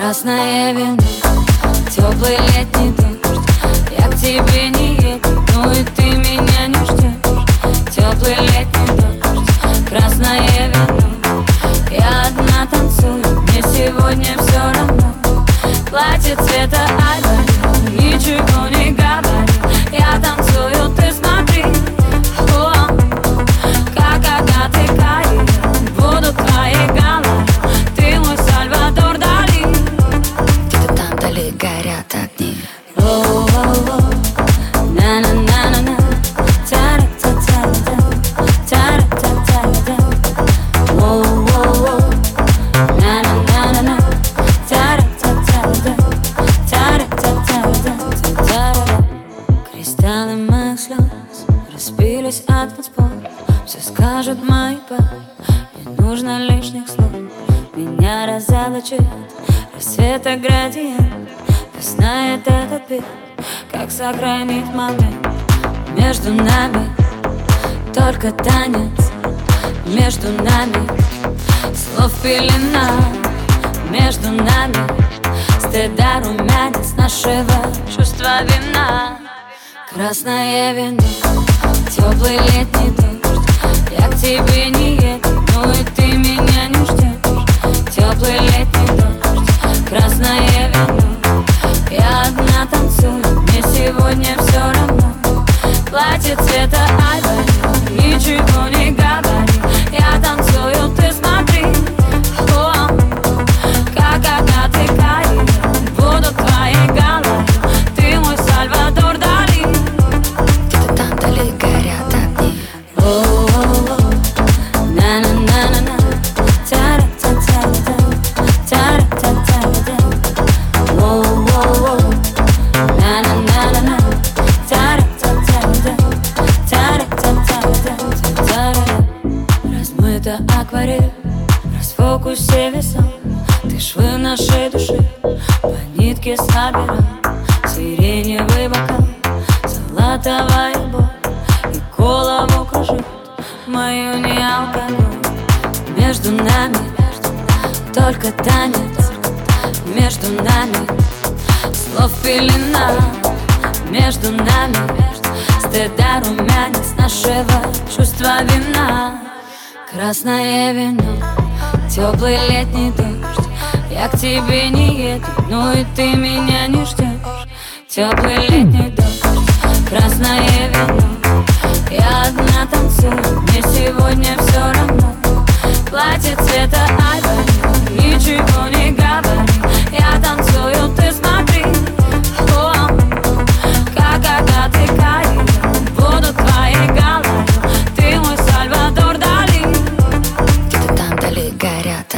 Красное вино, теплый летний дождь. Я к тебе не еду, ну и ты меня не ждешь. Теплый летний дождь, красное вино. Я одна танцую, мне сегодня все равно. Платье цвета айвори, ничего не говори. Я танцую, ты смотри. О, как агаты Кари, буду твоей Галой. Ты мой Сальвадор Дали. Где-то там вдали горят огни. О-о-о, на-на-на-на-на, та-ра-та-та-та, та-ра-та-та-та. О-о-о, на-на-на-на-на, та-ра-та-та-та, та-ра-та-та-та, та-ра-та. Кристаллы моих слез распились от танцпола. Все скажут мои пары, не нужно лишних слов. Меня разоблачит рассвета градиент. Знает этот бит, как сохранить момент. Между нами только танец, между нами слов пелена. Между нами стыда румянец нашего чувства вина. Красное вино, теплый летний дождь. Я к тебе не еду, ну и ты меня не ждешь. Теплый летний дождь, красное вино. Я одна танцую, мне сегодня все равно. Платье цвета айвори, ничего не говори. Я танцую, ты смотри. О, как агаты Кари, буду твоей Галой. Ты мой Сальвадор Дали. Где-то там вдали горят огни. О-о-о, на-на-на-на-на, та-ра-та-та-та, та-ра-та-та-та. О-о-о, на-на-на-на-на, та-ра-та-та-та, та-ра-та-та-та, та-ра-та. Размыта акварель, расфокусе весом. Ты швы нашей души по нитке собирал. Сиреневый бокал, золотовая боль и голову кружит мою не алкоголь. Между нами только танец, между нами слов пелена. Между нами стыда румянец нашего чувства вина. Красное вино, теплый летний дождь. Я к тебе не еду, ну и ты меня не ждешь. Теплый летний дождь, красное вино. Я одна танцую, мне сегодня все равно. Платье цвета айвори, ничего не говори. Я танцую, ты смотри. О, как агаты Кари, буду твоей Галой. Ты мой Сальвадор Дали. Где-то там вдали горят